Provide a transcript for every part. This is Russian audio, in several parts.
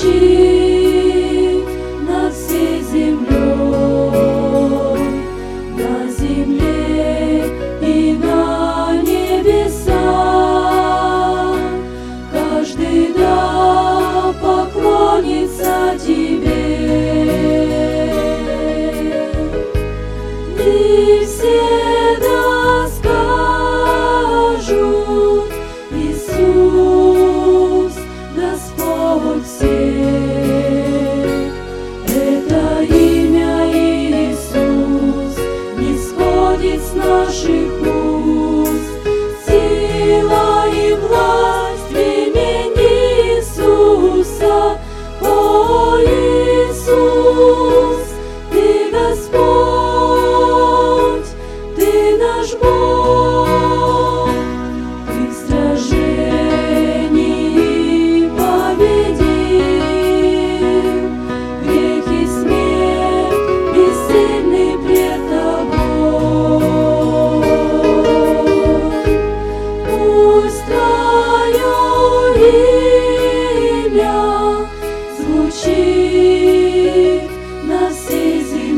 звучит над всей землей, на земле и на небесах. Каждый да поклонится Тебе, и все да скажут: Иисус, Господь всех. Это имя Иисус не сходит с наших уст. Сила и власть в имени Иисуса. О, Иисус, Ты Господь, Ты наш Бог. Ты в сражении победил, грех и смерть бессильны пред Тобой. Пусть Твое имя звучит над всей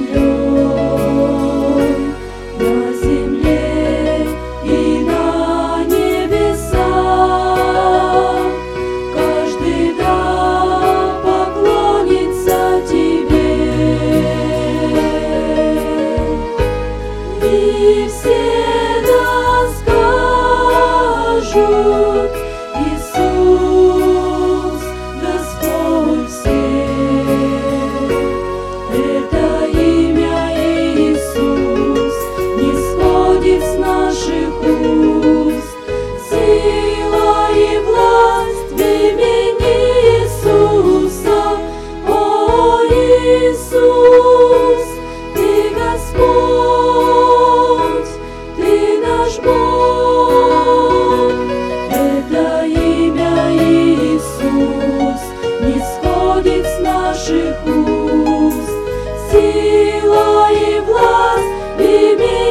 землей, на земле и на небесах. Каждый да поклонится Тебе, и все да скажут: Иисус, Господь всех. Это имя Иисус не сходит с наших уст. Сила и власть в имени Иисуса. О, Иисус, Ты Господь, Ты наш Бог. Это имя Иисус не сходит с наших уст. Сила и власть в имени